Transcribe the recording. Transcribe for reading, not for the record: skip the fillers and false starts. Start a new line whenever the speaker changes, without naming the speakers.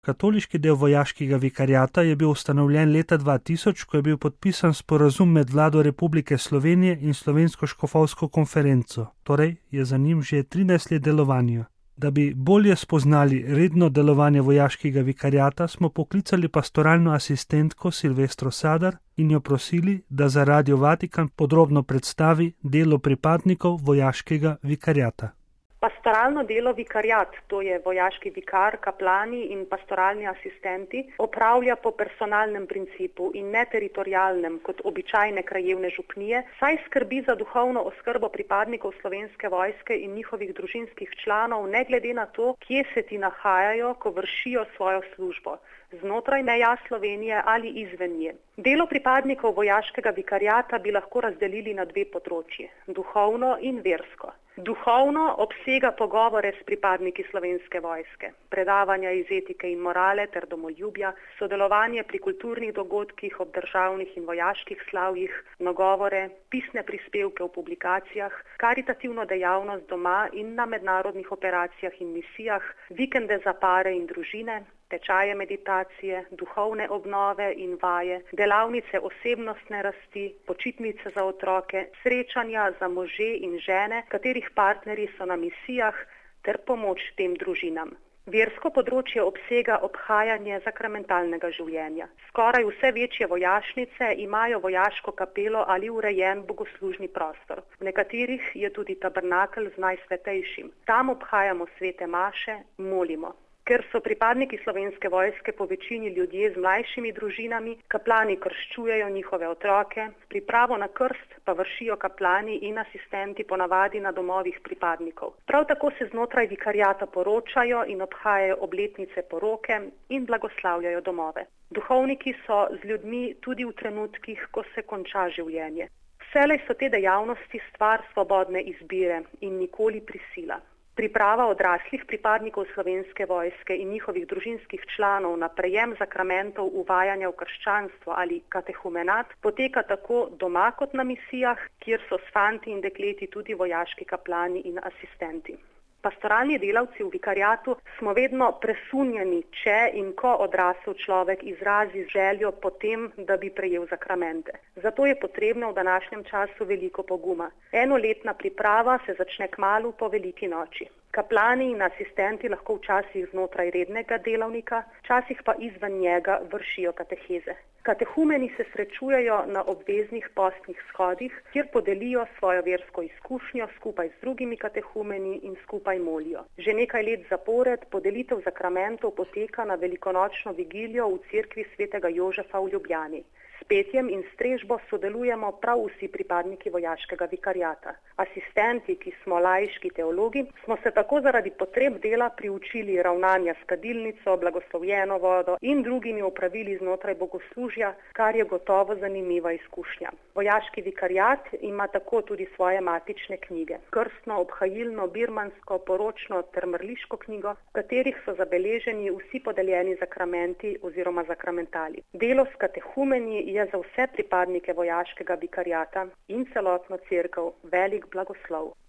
Katoliški del vojaškega vikariata je bil ustanovljen leta 2000, ko je bil podpisan sporazum med Vlado Republike Slovenije in Slovensko škofovsko konferenco, torej je za njim že 13 let delovanja. Da bi bolje spoznali redno delovanje vojaškega vikariata, smo poklicali pastoralno asistentko Silvestro Sadar in jo prosili, da za Radio Vatikan podrobno predstavi delo pripadnikov vojaškega vikariata.
Pastoralno delo vikariat, to je vojaški vikar, kaplani in pastoralni asistenti, opravlja po personalnem principu in ne teritorialnem kot običajne krajevne župnije, saj skrbi za duhovno oskrbo pripadnikov Slovenske vojske in njihovih družinskih članov, ne glede na to, kje se ti nahajajo, ko vršijo svojo službo, znotraj meja Slovenije ali izven nje. Delo pripadnikov vojaškega vikariata bi lahko razdelili na dve področji, duhovno in versko. Duhovno obsega pogovore s pripadniki Slovenske vojske, predavanja iz etike in morale ter domoljubja, sodelovanje pri kulturnih dogodkih ob državnih in vojaških slavjih, nagovore, pisne prispevke v publikacijah, karitativno dejavnost doma in na mednarodnih operacijah in misijah, vikende za pare in družine, tečaje meditacije, duhovne obnove in vaje, delavnice osebnostne rasti, počitnice za otroke, srečanja za može in žene, katerih partnerji so na misijah, ter pomoč tem družinam. Versko področje obsega obhajanje sakramentalnega življenja. Skoraj vse večje vojašnice imajo vojaško kapelo ali urejen bogoslužni prostor. V nekaterih je tudi tabernakelj z Najsvetejšim. Tam obhajamo svete maše, molimo. Ker so pripadniki Slovenske vojske po večini ljudje z mlajšimi družinami, kaplani krščujejo njihove otroke, pripravo na krst pa vršijo kaplani in asistenti ponavadi na domovih pripadnikov. Prav tako se znotraj vikariata poročajo in obhajajo obletnice poroke in blagoslavljajo domove. Duhovniki so z ljudmi tudi v trenutkih, ko se konča življenje. Vselej so te dejavnosti stvar svobodne izbire in nikoli prisila. Priprava odraslih pripadnikov Slovenske vojske in njihovih družinskih članov na prejem sakramentov uvajanja v krščanstvo ali katehumenat poteka tako doma kot na misijah, kjer so s fanti in dekleti tudi vojaški kaplani in asistenti. Pastoralni delavci v vikariatu smo vedno presunjeni, če in ko odrasel človek izrazi željo po tem, da bi prejel sakramente. Zato je potrebno v današnjem času veliko poguma. Enoletna priprava se začne kmalu po veliki noči. Kaplani in asistenti lahko včasih znotraj rednega delavnika, včasih pa izven njega vršijo kateheze. Katehumeni se srečujejo na obveznih postnih shodih, kjer podelijo svojo versko izkušnjo skupaj z drugimi katehumeni in skupaj molijo. Že nekaj let zapored podelitev sakramentov poteka na velikonočno vigilijo v cerkvi svetega Jožefa v Ljubljani. S petjem in strežbo sodelujemo prav vsi pripadniki vojaškega vikariata. Asistenti, ki smo laiški teologi, smo se tako zaradi potreb dela priučili ravnanja s kadilnico, blagoslovljeno vodo in drugimi opravili znotraj bogoslužja, kar je gotovo zanimiva izkušnja. Vojaški vikariat ima tako tudi svoje matične knjige, krstno, obhajilno, birmansko, poročno ter mrliško knjigo, v katerih so zabeleženi vsi podeljeni sakramenti oziroma sakramentali. Delo s katehumeni je za vse pripadnike vojaškega vikariata in celotno cerkev velik blagoslov.